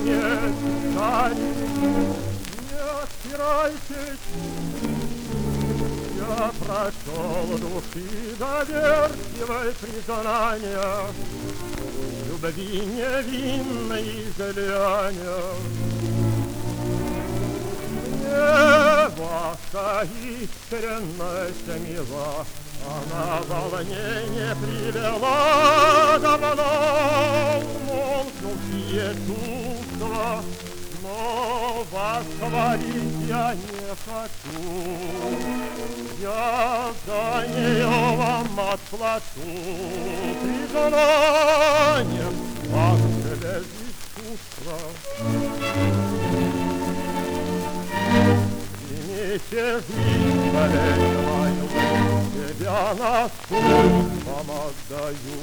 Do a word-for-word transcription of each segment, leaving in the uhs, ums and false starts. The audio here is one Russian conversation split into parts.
не царь. Не отпирайтесь, я прочел души доверчивое признание любви невинной излияния. Мне ваша искренность мила, она волнение привела давно умолкнувшие чувства, но вас хвалить я не хочу. Я за нее вам отплачу признанием вашего искусства. Примите жизнь болезненную, тебя на суд вам отдаю.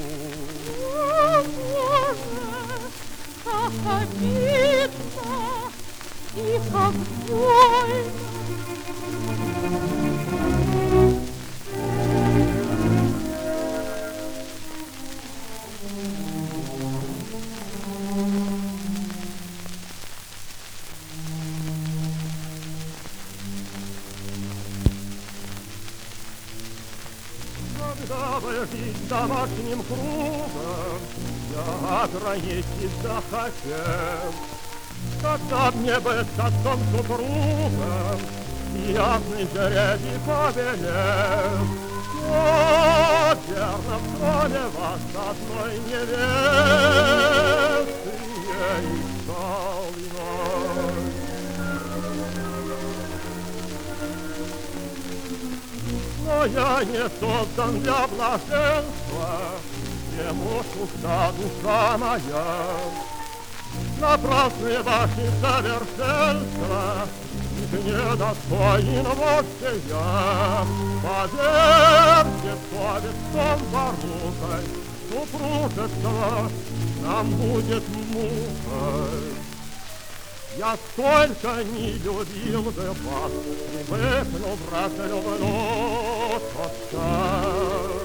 Как обидно и как больно. Когда вы жить домашним кругом, я ограничить захотел. Когда мне быть с отцом супругом, ясный жеребий повелел, но верно в кроме вас одной невесты я искал иной. Но я не создан для блаженства, где муж уста душа моя. Напрасные ваши совершенства, их недостоин вовсе я. Поверьте, совестом порукой, супружество нам будет мукой. Я столько не любил бы вас, привыкнув разлюблю тотчас.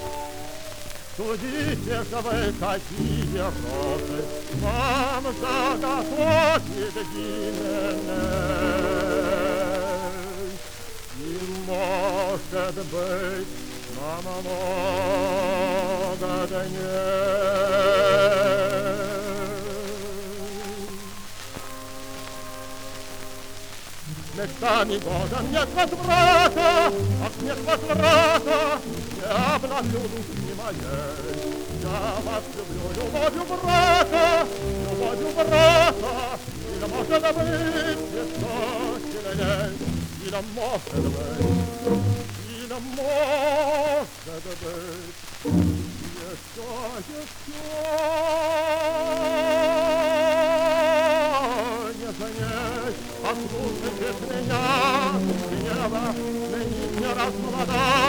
Судите же вы, какие розы вам заготовит Гименей. И, может быть, на много дней. Мечтами годом нет возврата, ах, нет возврата, я обновлю души моей. Я вас люблю любовью брата, любовью брата, или, может быть, еще сильней, или, может быть, или, может быть, еще, еще нежней. Послушайте меня, гнева, не расмолодай.